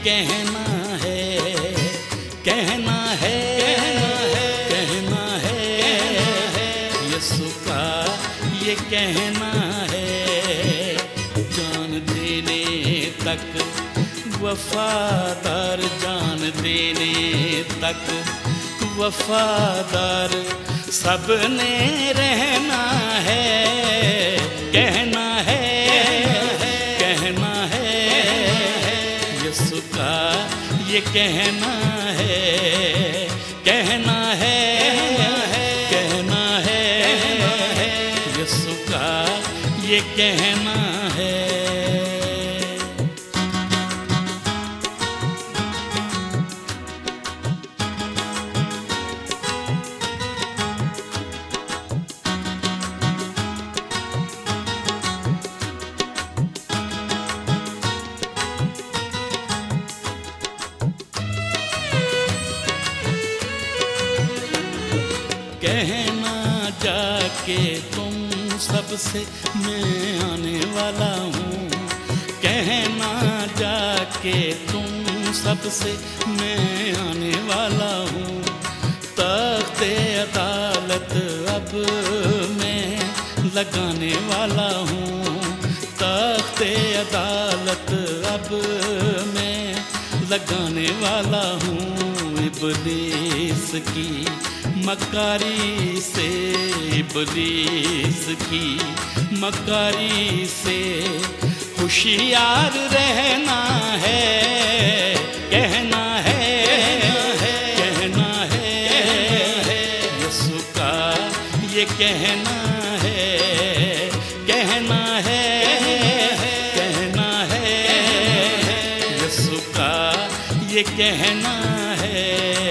कहना है, कहना है, कहना है, यीशु का ये कहना है। जान देने तक वफादार, जान देने तक वफादार, सबने रहना है। कहना है, कहना है, यीशु का ये कहना है, कहना है, कहना है, यीशु का ये कहना है। कहना जाके तुम सबसे मैं आने वाला हूँ, कहना जाके तुम सबसे मैं आने वाला हूँ। तख्ते अदालत अब मैं लगाने वाला हूँ, तख्ते अदालत अब मैं लगाने वाला हूँ। इब्लीस की मकारी से, इब्लीस की मकारी से होशियार रहना है। कहना है, कहना है, यीशु का ये कहना है, कहना है, कहना है, यीशु का ये कहना है।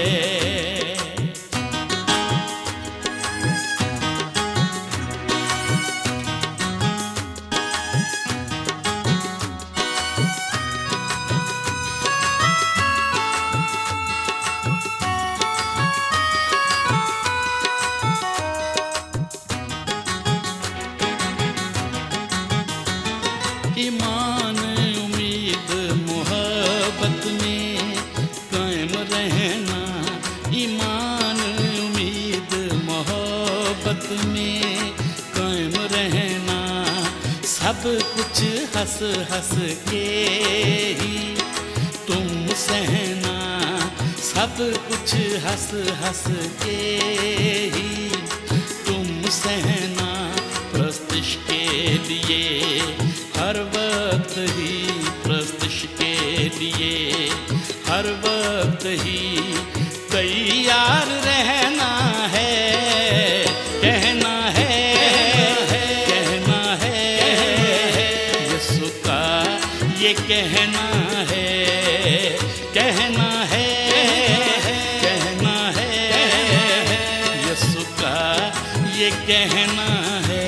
ईमान उम्मीद मोहब्बत में कायम रहना, ईमान उम्मीद मोहब्बत में कायम रहना। सब कुछ हंस हंस के ही तुम सहना, सब कुछ हंस हंस के ही तुम सहना। प्रस्तिश के लिए हर वक्त ही, प्रस्तिश के लिए हर वक्त ही तैयार रहना है। कहना है, कहना है, यीशु का ये कहना है, कहना है, कहना है, यीशु का ये कहना है।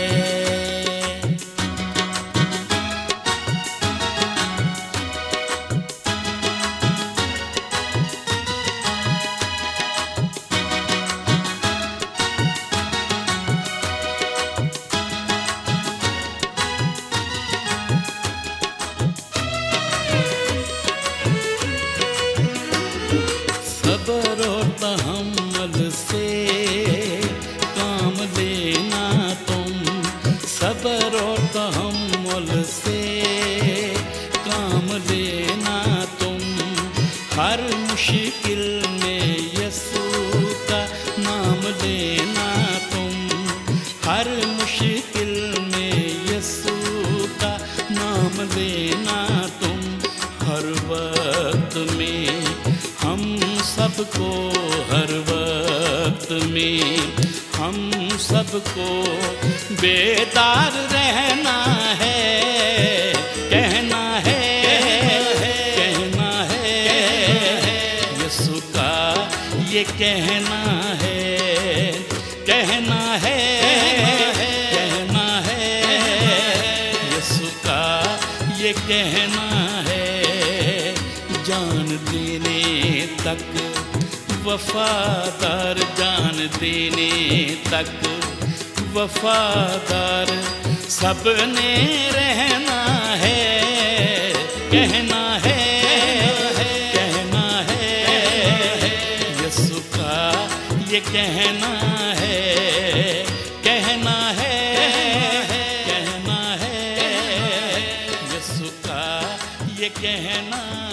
सब्र और तहम्मुल से काम लेना तुम, सब्र और तहम्मुल से काम लेना तुम। हर मुश्किल में यीशु का नाम लेना तुम, हर मुश्किल में यीशु का नाम लेना तुम। हर वक्त में हम सबको, हर वक्त में हम सबको बेदार रहना है। कहना है, कहना है, यीशु का ये कहना है, कहना है, कहना है, यीशु का ये कहना है। जान देने तक वफादार, जान देने तक वफादार, सबने रहना है। कहना है, ये कहना है, कहना है, कहना है, यीशु का ये कहना